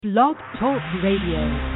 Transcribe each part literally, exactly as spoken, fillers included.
Blog Talk Radio.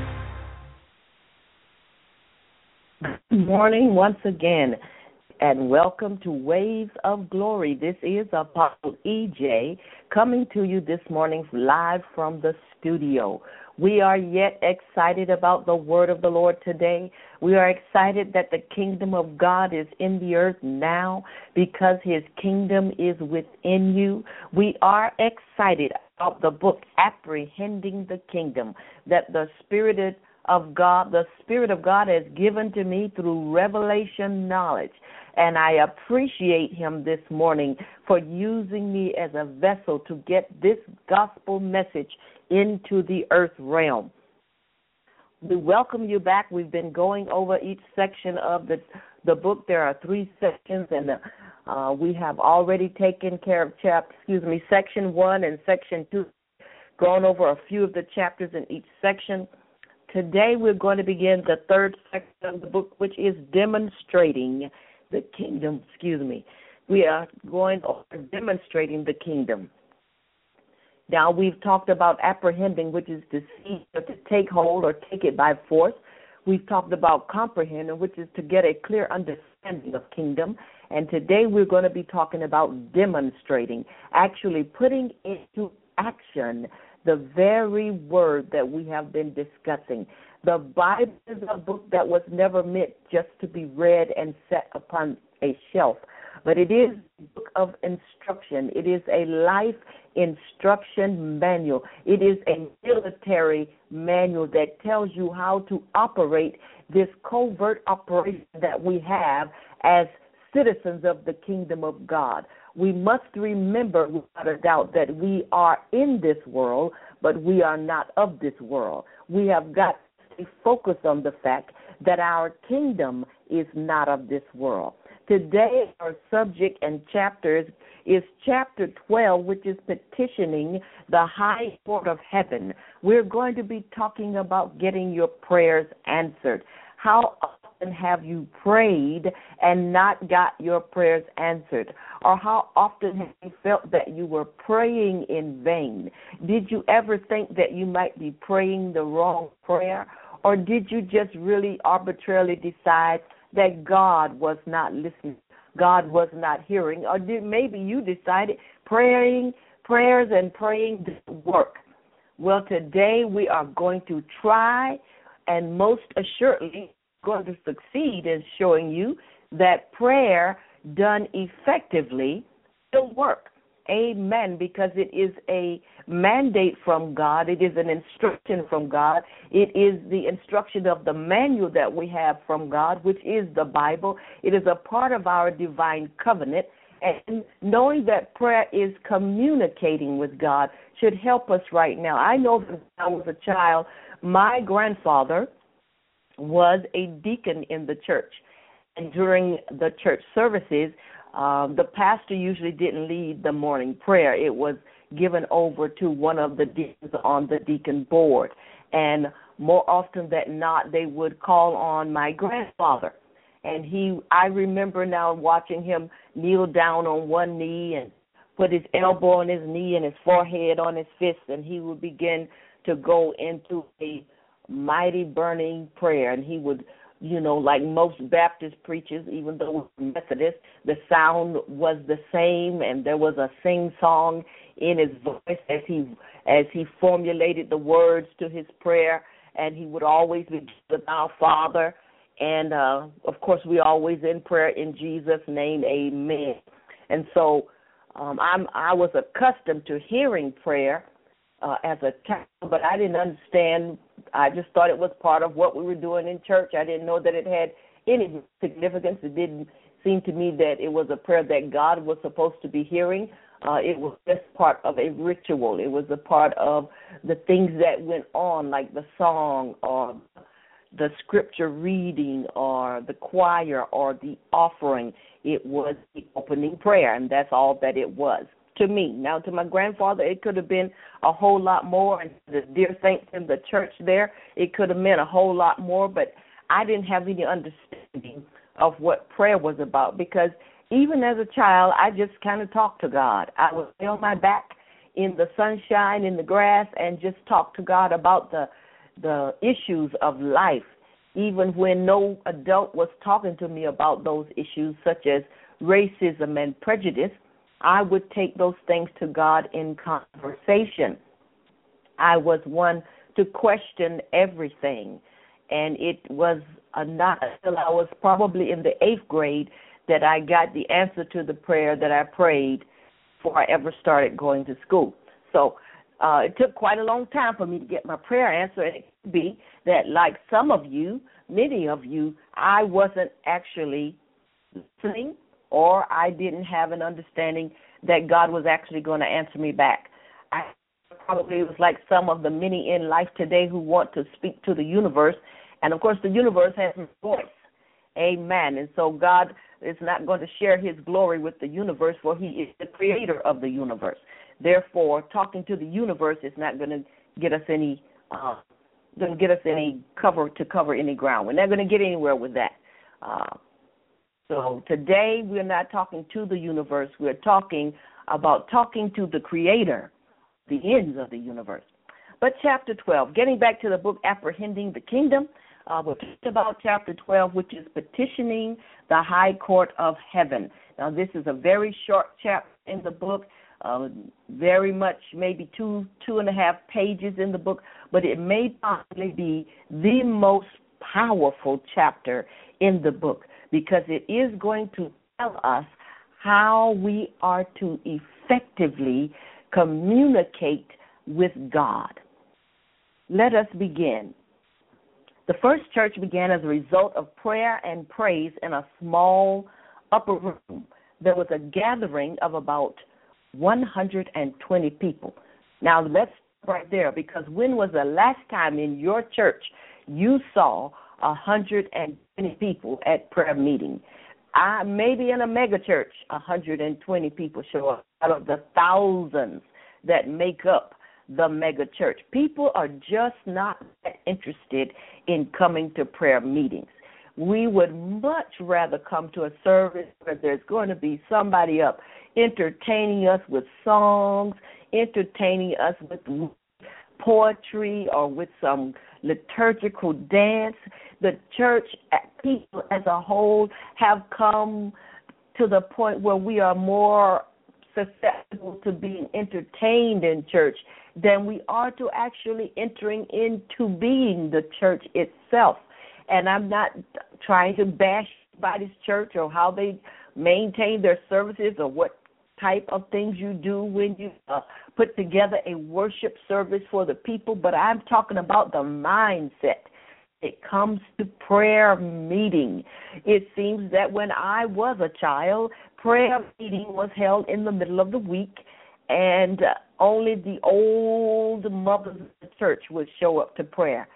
Good morning once again, and welcome to Waves of Glory. This is Apostle E J coming to you this morning live from the studio. We are yet excited about the word of the Lord today. We are excited that the kingdom of God is in the earth now because his kingdom is within you. We are excited about the book, Apprehending the Kingdom, that the Spirit of God, the Spirit of God has given to me through revelation knowledge. And I appreciate him this morning for using me as a vessel to get this gospel message into the earth realm. We welcome you back. We've been going over each section of the the book. There are three sections, and uh, we have already taken care of chapter, excuse me, section one and section two, gone over a few of the chapters in each section. Today we're going to begin the third section of the book, which is demonstrating the kingdom. Excuse me. We are going over demonstrating the kingdom. Now, we've talked about apprehending, which is to see or to take hold or take it by force. We've talked about comprehending, which is to get a clear understanding of kingdom. And today we're going to be talking about demonstrating, actually putting into action the very word that we have been discussing. The Bible is a book that was never meant just to be read and set upon a shelf, but it is a book of instruction. It is a life instruction manual. It is a military manual that tells you how to operate this covert operation that we have as citizens of the kingdom of God. We must remember without a doubt that we are in this world, but we are not of this world. We have got to stay focused on the fact that our kingdom is not of this world. Today, our subject and chapters is chapter twelve, which is petitioning the high court of heaven. We're going to be talking about getting your prayers answered. How often have you prayed and not got your prayers answered? Or how often have you felt that you were praying in vain? Did you ever think that you might be praying the wrong prayer? Or did you just really arbitrarily decide that God was not listening, God was not hearing? Or did maybe you decided praying, prayers and praying didn't work? Well, today we are going to try and most assuredly going to succeed in showing you that prayer done effectively will work. Amen, because it is a mandate from God. It is an instruction from God. It is the instruction of the manual that we have from God, which is the Bible. It is a part of our divine covenant. And knowing that prayer is communicating with God should help us right now. I know that when I was a child, my grandfather was a deacon in the church. And during the church services, um, the pastor usually didn't lead the morning prayer. It was given over to one of the deacons on the deacon board. And more often than not, they would call on my grandfather. And he, I remember now watching him kneel down on one knee and put his elbow on his knee and his forehead on his fist, and he would begin to go into a mighty burning prayer. And he would, you know, like most Baptist preachers, even though we're Methodist, the sound was the same, and there was a sing-song in his voice as he as he formulated the words to his prayer. And he would always begin with our Father. And, uh, of course, we always in prayer in Jesus' name, amen. And so um, I'm, I was accustomed to hearing prayer uh, as a child, but I didn't understand. I just thought it was part of what we were doing in church. I didn't know that it had any significance. It didn't seem to me that it was a prayer that God was supposed to be hearing. Uh, it was just part of a ritual. It was a part of the things that went on, like the song or the scripture reading or the choir or the offering. It was the opening prayer, and that's all that it was to me. Now, to my grandfather, it could have been a whole lot more, and the dear saints in the church there, it could have meant a whole lot more, but I didn't have any understanding of what prayer was about, because even as a child, I just kind of talked to God. I would lay on my back in the sunshine, in the grass, and just talk to God about the the issues of life, even when no adult was talking to me about those issues such as racism and prejudice. I would take those things to God in conversation. I was one to question everything, and it was uh, not until I was probably in the eighth grade that I got the answer to the prayer that I prayed before I ever started going to school. So uh, it took quite a long time for me to get my prayer answered. And it could be that, like some of you, many of you, I wasn't actually listening, or I didn't have an understanding that God was actually going to answer me back. I probably was like some of the many in life today who want to speak to the universe, and of course the universe has a voice. Amen. And so God is not going to share his glory with the universe, for he is the creator of the universe. Therefore, talking to the universe is not going to get us any uh, going to get us any cover to cover any ground. We're not going to get anywhere with that. Uh, So today we're not talking to the universe. We're talking about talking to the creator, the ends of the universe. But chapter twelve, getting back to the book Apprehending the Kingdom, uh, we're talking about chapter twelve, which is petitioning the high court of heaven. Now, this is a very short chapter in the book, uh, very much maybe two, two and a half pages in the book, but it may possibly be the most powerful chapter in the book, because it is going to tell us how we are to effectively communicate with God. Let us begin. The first church began as a result of prayer and praise in a small upper room. There was a gathering of about one hundred twenty people. Now, let's stop right there, because when was the last time in your church you saw one hundred twenty people at prayer meeting? I, maybe in a mega church, one hundred twenty people show up out of the thousands that make up the mega church. People are just not that interested in coming to prayer meetings. We would much rather come to a service where there's going to be somebody up entertaining us with songs, entertaining us with poetry, or with some liturgical dance. The church, people as a whole, have come to the point where we are more susceptible to being entertained in church than we are to actually entering into being the church itself. And I'm not trying to bash anybody's church or how they maintain their services or what type of things you do when you uh, put together a worship service for the people, but I'm talking about the mindset. It comes to prayer meeting. It seems that when I was a child, prayer meeting was held in the middle of the week, and uh, only the old mothers of the church would show up to prayer.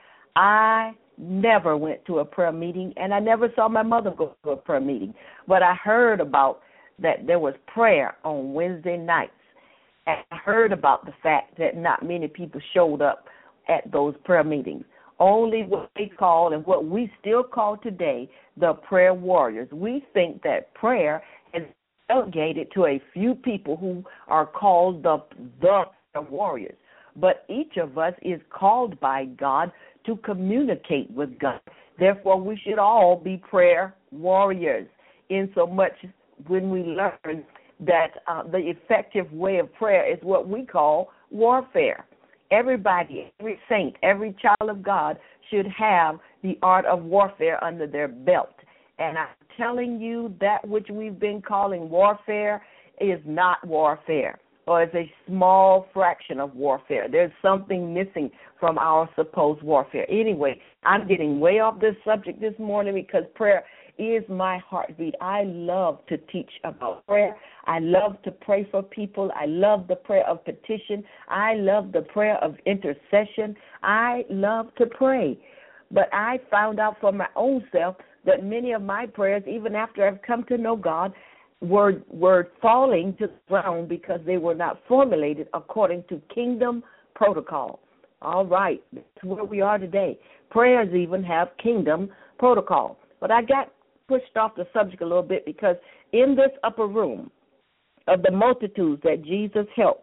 I never went to a prayer meeting, and I never saw my mother go to a prayer meeting, but I heard about that there was prayer on Wednesday nights, and I heard about the fact that not many people showed up at those prayer meetings. Only what they call, and what we still call today, the prayer warriors. We think that prayer is delegated to a few people who are called the, the warriors. But each of us is called by God to communicate with God. Therefore, we should all be prayer warriors, in so much when we learn that uh, the effective way of prayer is what we call warfare. Everybody, every saint, every child of God should have the art of warfare under their belt. And I'm telling you, that which we've been calling warfare is not warfare, or is a small fraction of warfare. There's something missing from our supposed warfare. Anyway, I'm getting way off this subject this morning because prayer is my heartbeat. I love to teach about prayer. I love to pray for people. I love the prayer of petition. I love the prayer of intercession. I love to pray. But I found out for my own self that many of my prayers, even after I've come to know God, were were falling to the ground because they were not formulated according to kingdom protocol. All right, that's where we are today. Prayers even have kingdom protocol. But I got pushed off the subject a little bit because in this upper room of the multitudes that Jesus helped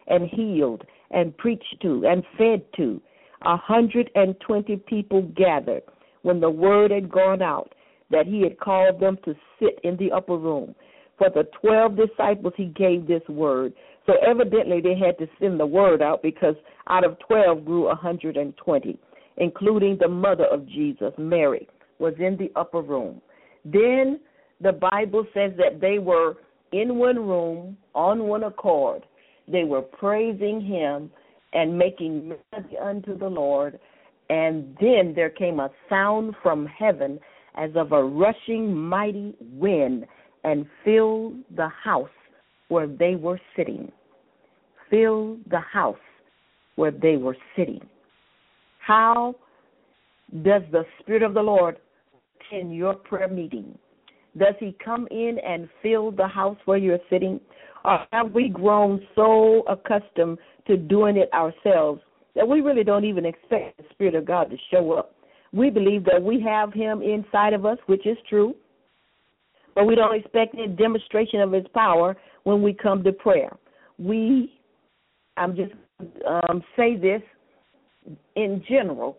and healed and preached to and fed to. A hundred and twenty people gathered when the word had gone out that he had called them to sit in the upper room. For the twelve disciples he gave this word. So evidently they had to send the word out, because out of twelve grew a hundred and twenty, including the mother of Jesus, Mary, was in the upper room. Then the Bible says that they were in one room, on one accord. They were praising him and making melody unto the Lord. And then there came a sound from heaven as of a rushing mighty wind, and filled the house where they were sitting. Filled the house where they were sitting. How does the Spirit of the Lord attend your prayer meeting? Does he come in and fill the house where you're sitting? Or have we grown so accustomed to doing it ourselves that we really don't even expect the Spirit of God to show up? We believe that we have him inside of us, which is true, but we don't expect any demonstration of his power when we come to prayer. We, I'm just um, say this in general.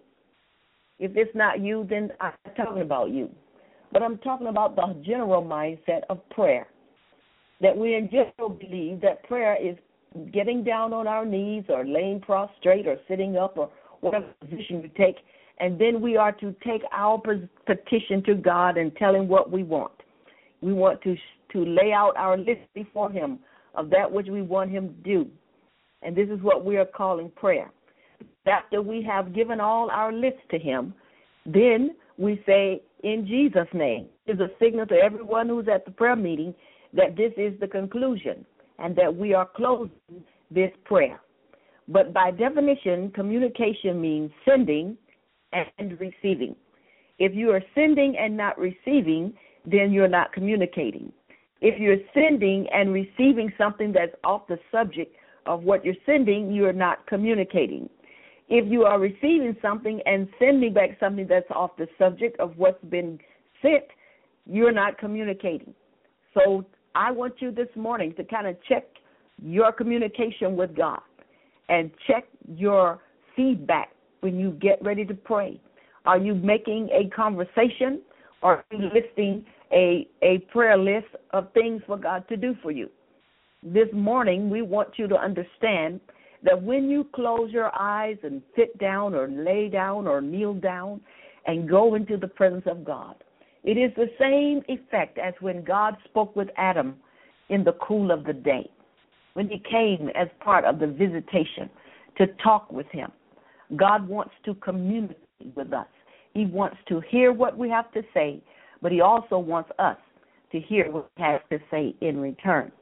If it's not you, then I'm talking about you. But I'm talking about the general mindset of prayer, that we in general believe that prayer is getting down on our knees or laying prostrate or sitting up or whatever position you take, and then we are to take our petition to God and tell him what we want. We want to to lay out our list before him of that which we want him to do. And this is what we are calling prayer. After we have given all our list to him, then we say, in Jesus' name. It's a signal to everyone who's at the prayer meeting that this is the conclusion and that we are closing this prayer. But by definition, communication means sending and receiving. If you are sending and not receiving, then you're not communicating. If you're sending and receiving something that's off the subject of what you're sending, you're not communicating. If you are receiving something and sending back something that's off the subject of what's been sent, you're not communicating. So I want you this morning to kind of check your communication with God and check your feedback when you get ready to pray. Are you making a conversation, or are you listing a, a prayer list of things for God to do for you? This morning, we want you to understand that when you close your eyes and sit down or lay down or kneel down and go into the presence of God, it is the same effect as when God spoke with Adam in the cool of the day, when he came as part of the visitation to talk with him. God wants to communicate with us. He wants to hear what we have to say, but he also wants us to hear what he has to say in return.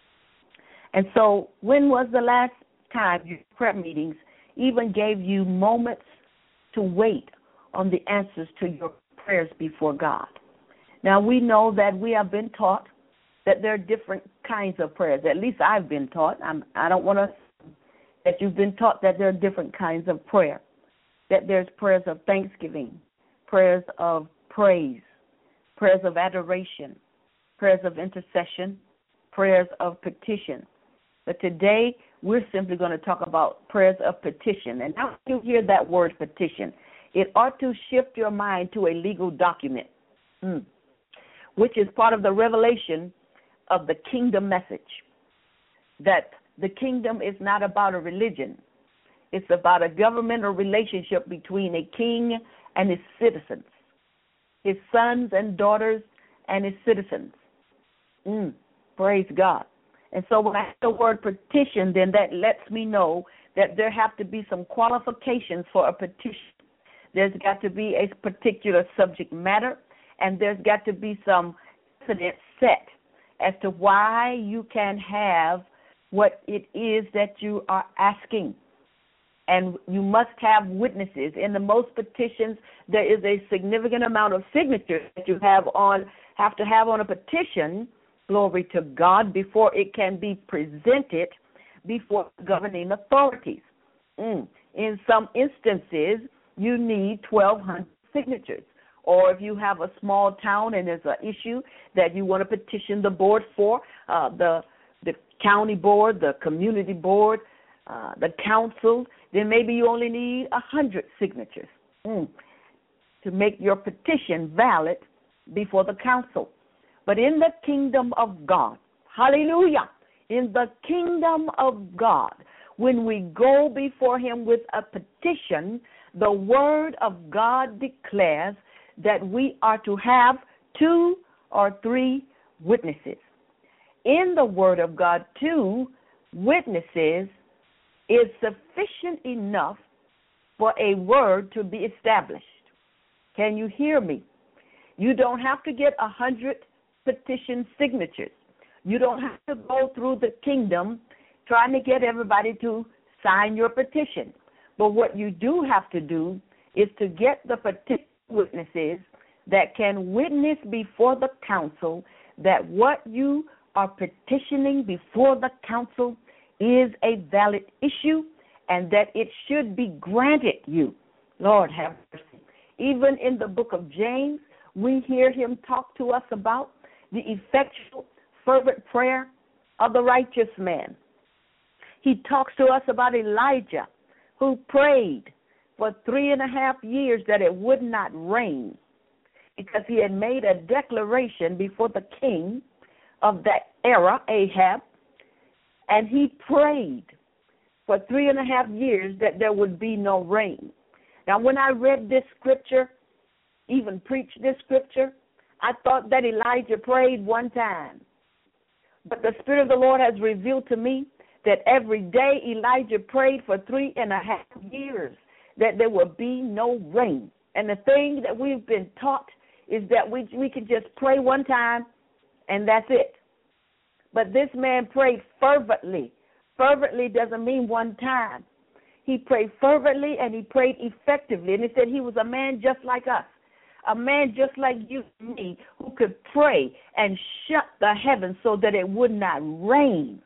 And so when was the last time your prayer meetings even gave you moments to wait on the answers to your prayers before God? Now, we know that we have been taught that there are different kinds of prayers. At least I've been taught. I'm, I don't want to that you've been taught that there are different kinds of prayer, that there's prayers of thanksgiving, prayers of praise, prayers of adoration, prayers of intercession, prayers of petition. But today, we're simply going to talk about prayers of petition. And now you hear that word petition, it ought to shift your mind to a legal document, mm, which is part of the revelation of the kingdom message, that the kingdom is not about a religion. It's about a governmental relationship between a king and his citizens, his sons and daughters and his citizens. Mm, praise God. And so when I have the word petition, then that lets me know that there have to be some qualifications for a petition. There's got to be a particular subject matter, and there's got to be some precedent set as to why you can have what it is that you are asking. And you must have witnesses. In the most petitions, there is a significant amount of signatures that you have on have to have on a petition, glory to God, before it can be presented before governing authorities. Mm. In some instances, you need twelve hundred signatures. Or if you have a small town and there's an issue that you want to petition the board for, uh, the the county board, the community board, uh, the council, then maybe you only need a hundred signatures mm, to make your petition valid before the council. But in the kingdom of God, hallelujah, in the kingdom of God, when we go before him with a petition, the word of God declares that we are to have two or three witnesses. In the word of God, two witnesses is sufficient enough for a word to be established. Can you hear me? You don't have to get a hundred petition signatures. You don't have to go through the kingdom trying to get everybody to sign your petition. But what you do have to do is to get the petition witnesses that can witness before the council that what you are petitioning before the council is a valid issue and that it should be granted you. Lord have mercy. Even in the book of James, we hear him talk to us about the effectual, fervent prayer of the righteous man. He talks to us about Elijah, who prayed for three and a half years that it would not rain because he had made a declaration before the king of that era, Ahab, and he prayed for three and a half years that there would be no rain. Now, when I read this scripture, even preached this scripture, I thought that Elijah prayed one time. But the Spirit of the Lord has revealed to me that every day Elijah prayed for three and a half years that there would be no rain. And the thing that we've been taught is that we we can just pray one time and that's it. But this man prayed fervently. Fervently doesn't mean one time. He prayed fervently and he prayed effectively. And he said he was a man just like us, a man just like you and me, who could pray and shut the heavens so that it would not rain.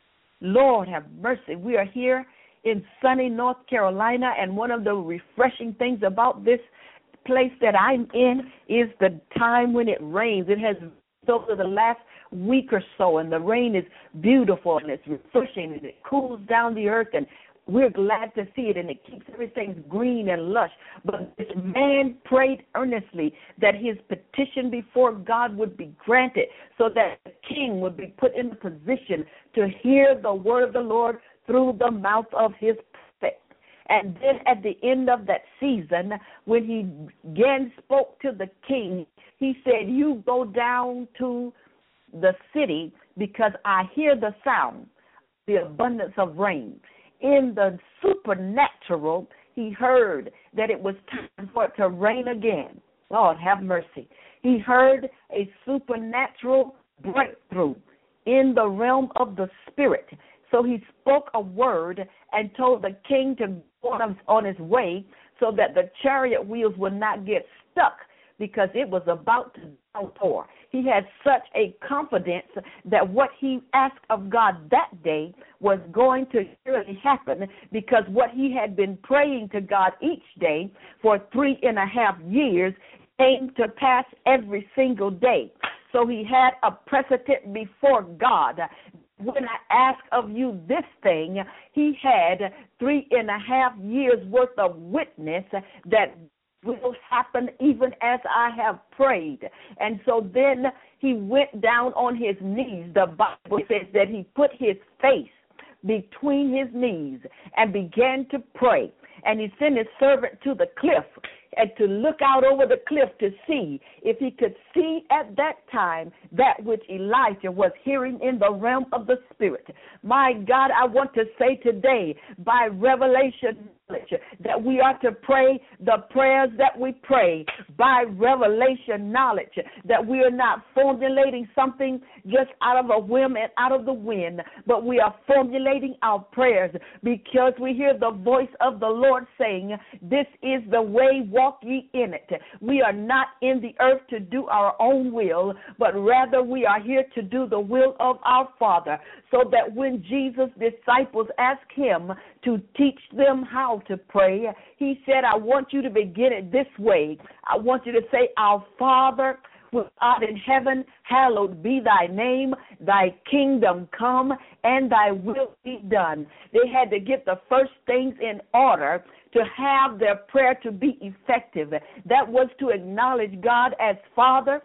Lord have mercy. We are here in sunny North Carolina, and one of the refreshing things about this place that I'm in is the time when it rains. It has over the last week or so, and the rain is beautiful and it's refreshing and it cools down the earth, and we're glad to see it, and it keeps everything green and lush. But this man prayed earnestly that his petition before God would be granted so that the king would be put in a position to hear the word of the Lord through the mouth of his prophet. And then at the end of that season, when he again spoke to the king, he said, you go down to the city because I hear the sound, the abundance of rain. In the supernatural, he heard that it was time for it to rain again. Lord, have mercy. He heard a supernatural breakthrough in the realm of the spirit. So he spoke a word and told the king to go on his way so that the chariot wheels would not get stuck because it was about to downpour. He had such a confidence that what he asked of God that day was going to surely happen, because what he had been praying to God each day for three and a half years came to pass every single day. So he had a precedent before God. When I ask of you this thing, he had three and a half years worth of witness that will happen even as I have prayed. And so then he went down on his knees. The Bible says that he put his face between his knees and began to pray. And he sent his servant to the cliff and to look out over the cliff to see if he could see at that time that which Elijah was hearing in the realm of the Spirit. My God, I want to say today, by revelation knowledge, that we are to pray the prayers that we pray by revelation knowledge, that we are not formulating something just out of a whim and out of the wind, but we are formulating our prayers because we hear the voice of the Lord saying, this is the way, walk ye in it. We are not in the earth to do our own will, but rather we are here to do the will of our Father, so that when Jesus' disciples asked him to teach them how to pray, he said, I want you to begin it this way. I want you to say, our Father, which art in heaven, hallowed be thy name. Thy kingdom come, and thy will be done. They had to get the first things in order to have their prayer to be effective. That was to acknowledge God as Father.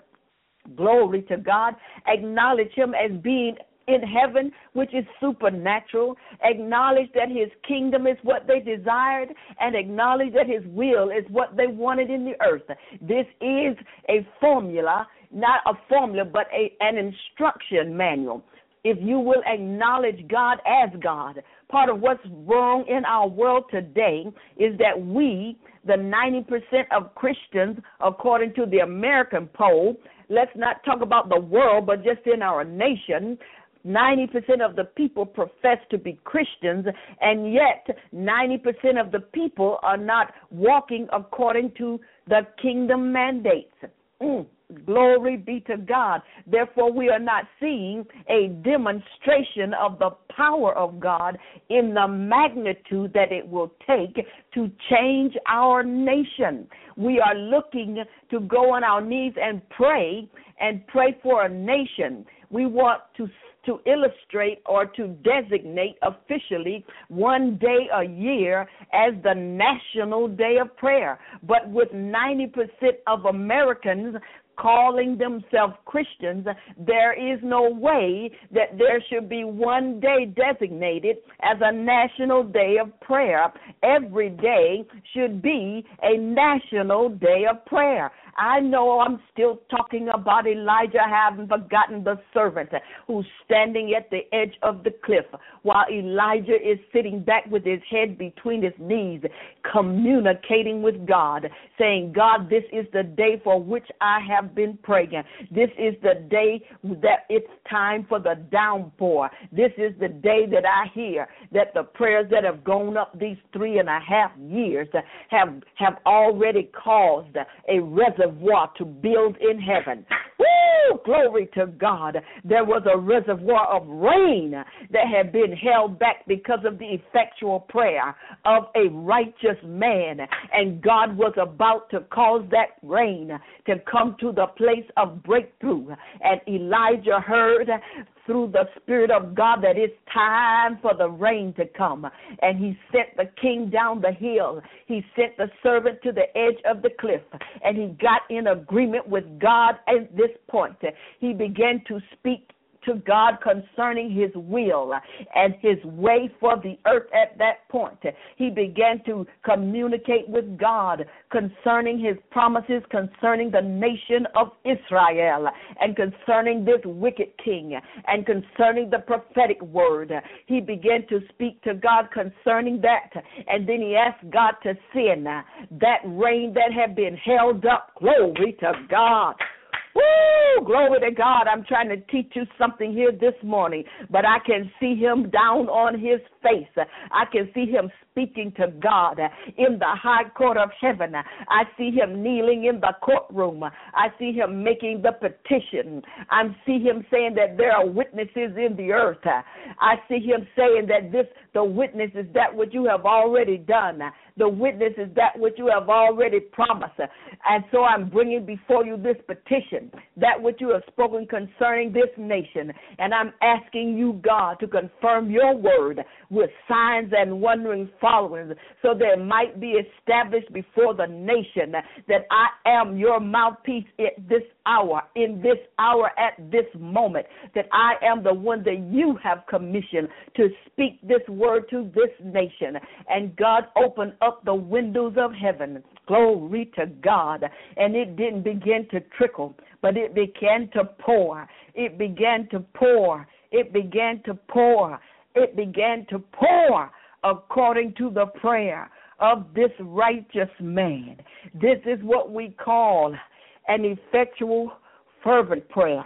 Glory to God. Acknowledge him as being in heaven, which is supernatural. Acknowledge that his kingdom is what they desired, and acknowledge that his will is what they wanted in the earth. This is a formula, not a formula, but a, an instruction manual. If you will acknowledge God as God, part of what's wrong in our world today is that we, the ninety percent of Christians, according to the American poll, let's not talk about the world, but just in our nation, ninety percent of the people profess to be Christians, and yet ninety percent of the people are not walking according to the kingdom mandates. Mm. Glory be to God. Therefore, we are not seeing a demonstration of the power of God in the magnitude that it will take to change our nation. We are looking to go on our knees and pray and pray for a nation. We want to to illustrate or to designate officially one day a year as the National Day of Prayer. But with ninety percent of Americans calling themselves Christians, there is no way that there should be one day designated as a National Day of Prayer. Every day should be a National Day of Prayer. I know I'm still talking about Elijah, having forgotten the servant who's standing at the edge of the cliff while Elijah is sitting back with his head between his knees, communicating with God, saying, God, this is the day for which I have been praying. This is the day that it's time for the downpour. This is the day that I hear that the prayers that have gone up these three and a half years have, have already caused a reservoir to build in heaven. Woo! Glory to God. There was a reservoir of rain that had been held back because of the effectual prayer of a righteous man, and God was about to cause that rain to come to the place of breakthrough. And Elijah heard through the Spirit of God that it's time for the rain to come. And he sent the king down the hill. He sent the servant to the edge of the cliff. And he got in agreement with God at this point. He began to speak to God concerning his will and his way for the earth at that point. He began to communicate with God concerning his promises concerning the nation of Israel and concerning this wicked king and concerning the prophetic word. He began to speak to God concerning that, and then he asked God to send that rain that had been held up. Glory to God. Woo! Glory to God. I'm trying to teach you something here this morning, but I can see him down on his face. I can see him speaking to God in the high court of heaven. I see him kneeling in the courtroom. I see him making the petition. I see him saying that there are witnesses in the earth. I see him saying that this, the witness is that which you have already done. The witness is that which you have already promised. And so I'm bringing before you this petition, that which you have spoken concerning this nation. And I'm asking you, God, to confirm your word with signs and wondering followings, so that it might be established before the nation that I am your mouthpiece at this hour, in this hour, at this moment, that I am the one that you have commissioned to speak this word to this nation. And God opened up the windows of heaven. Glory to God. And it didn't begin to trickle, but it began to pour. It began to pour. It began to pour. It began to pour according to the prayer of this righteous man. This is what we call an effectual, fervent prayer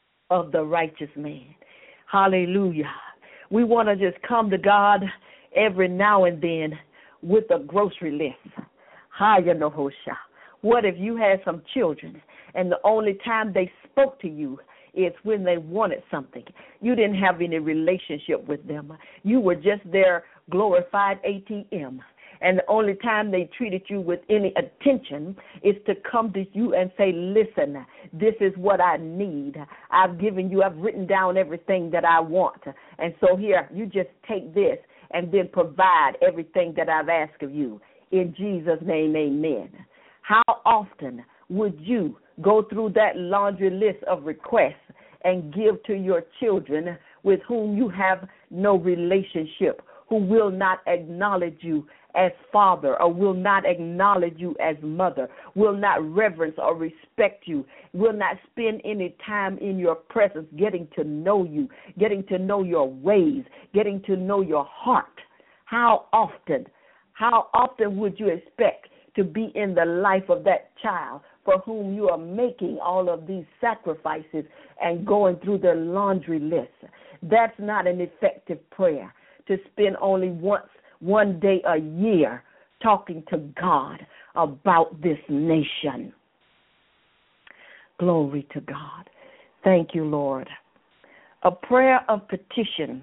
of the righteous man. Hallelujah. We want to just come to God every now and then with a grocery list. Hayanohosha. What if you had some children and the only time they spoke to you is when they wanted something? You didn't have any relationship with them. You were just their glorified A T M. And the only time they treated you with any attention is to come to you and say, listen, this is what I need. I've given you, I've written down everything that I want. And so here, you just take this and then provide everything that I've asked of you. In Jesus' name, amen. How often would you go through that laundry list of requests and give to your children with whom you have no relationship, who will not acknowledge you as father or will not acknowledge you as mother, will not reverence or respect you, will not spend any time in your presence getting to know you, getting to know your ways, getting to know your heart? How often, how often would you expect to be in the life of that child for whom you are making all of these sacrifices and going through their laundry list? That's not an effective prayer, to spend only once, one day a year talking to God about this nation. Glory to God. Thank you, Lord. A prayer of petition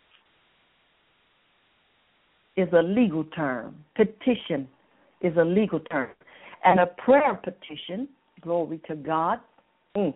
is a legal term. Petition is a legal term. And a prayer petition, glory to God, mm,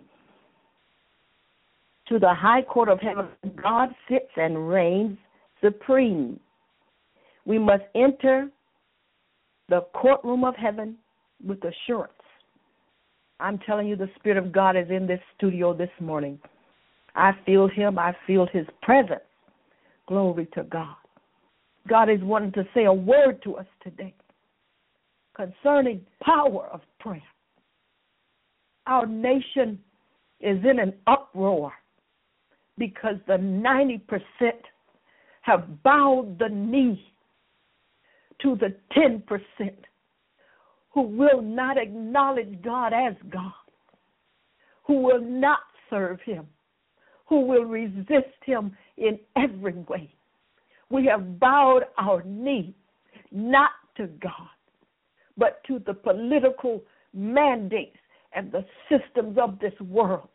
to the high court of heaven, God sits and reigns supreme. We must enter the courtroom of heaven with assurance. I'm telling you, the Spirit of God is in this studio this morning. I feel Him. I feel His presence. Glory to God. God is wanting to say a word to us today concerning power of prayer. Our nation is in an uproar because the ninety percent have bowed the knee to the ten percent who will not acknowledge God as God, who will not serve Him, who will resist Him in every way. We have bowed our knee not to God, but to the political mandates and the systems of this world.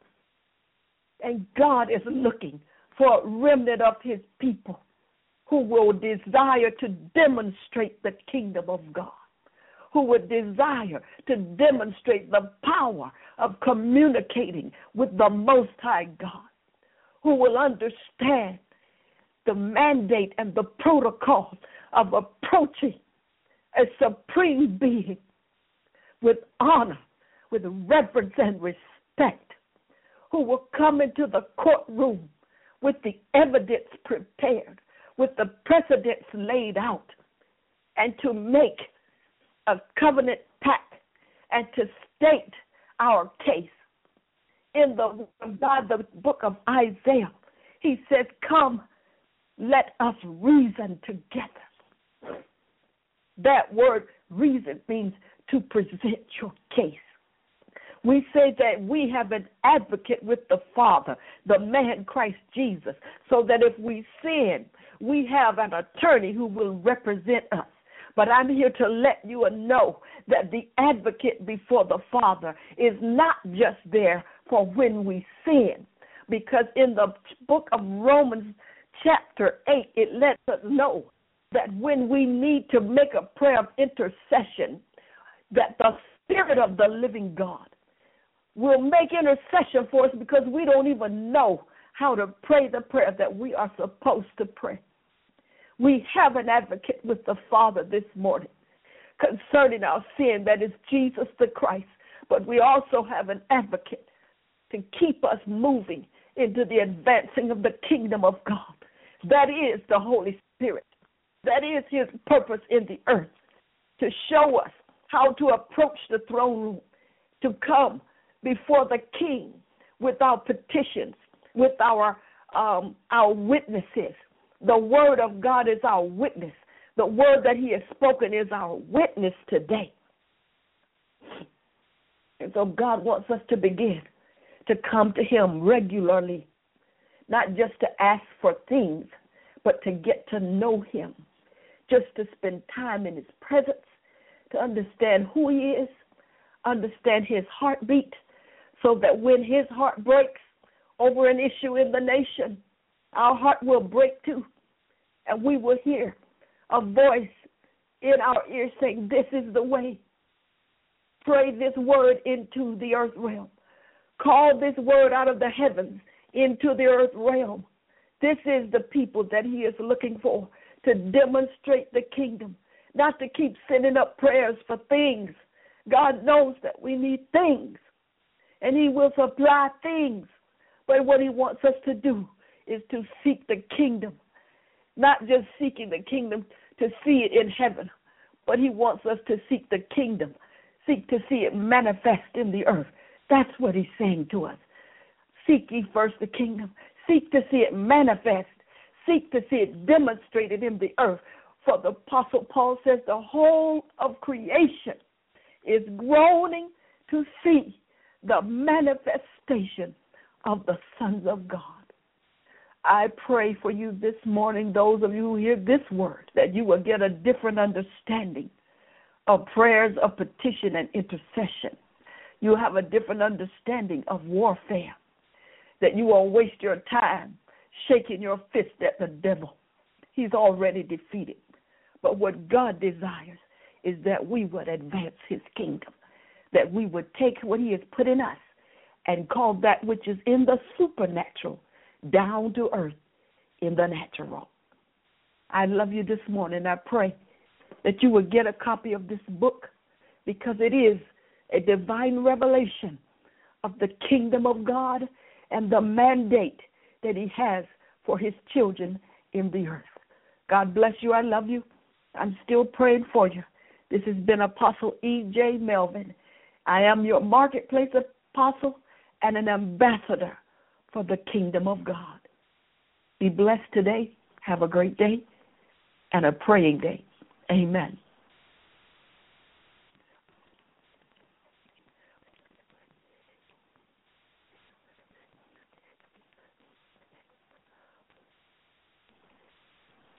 And God is looking for a remnant of His people who will desire to demonstrate the kingdom of God, who would desire to demonstrate the power of communicating with the Most High God, who will understand the mandate and the protocol of approaching a supreme being with honor, with reverence and respect, who will come into the courtroom with the evidence prepared, with the precedents laid out, and to make a covenant pact and to state our case. In the God, the book of Isaiah, He says, come, let us reason together. That word reason means to present your case. We say that we have an advocate with the Father, the man Christ Jesus, so that if we sin, we have an attorney who will represent us. But I'm here to let you know that the advocate before the Father is not just there for when we sin, because in the book of Romans chapter eight, it lets us know that when we need to make a prayer of intercession, that the Spirit of the living God will make intercession for us because we don't even know how to pray the prayer that we are supposed to pray. We have an advocate with the Father this morning concerning our sin, that is Jesus the Christ, but we also have an advocate to keep us moving into the advancing of the kingdom of God. That is the Holy Spirit. That is His purpose in the earth, to show us how to approach the throne room, to come before the King with our petitions, with our um, our witnesses. The word of God is our witness. The word that He has spoken is our witness today. And so God wants us to begin to come to Him regularly, not just to ask for things, but to get to know Him, just to spend time in His presence, to understand who He is, understand His heartbeat, so that when His heart breaks over an issue in the nation, our heart will break too, and we will hear a voice in our ears saying, this is the way. Pray this word into the earth realm. Call this word out of the heavens into the earth realm. This is the people that he is looking for, to demonstrate the kingdom, not to keep sending up prayers for things. God knows that we need things, and he will supply things. But what he wants us to do is to seek the kingdom, not just seeking the kingdom to see it in heaven, but he wants us to seek the kingdom, seek to see it manifest in the earth. That's what he's saying to us. Seek ye first the kingdom. Seek to see it manifest. Seek to see it demonstrated in the earth. For the Apostle Paul says the whole of creation is groaning to see the manifestation of the sons of God. I pray for you this morning, those of you who hear this word, that you will get a different understanding of prayers of petition and intercession. You have a different understanding of warfare, that you won't waste your time shaking your fist at the devil. He's already defeated. But what God desires is that we would advance his kingdom, that we would take what he has put in us and call that which is in the supernatural down to earth in the natural. I love you this morning. I pray that you will get a copy of this book, because it is a divine revelation of the kingdom of God and the mandate that he has for his children in the earth. God bless you. I love you. I'm still praying for you. This has been Apostle E J Melvin. I am your marketplace apostle and an ambassador for the kingdom of God. Be blessed today. Have a great day and a praying day. Amen.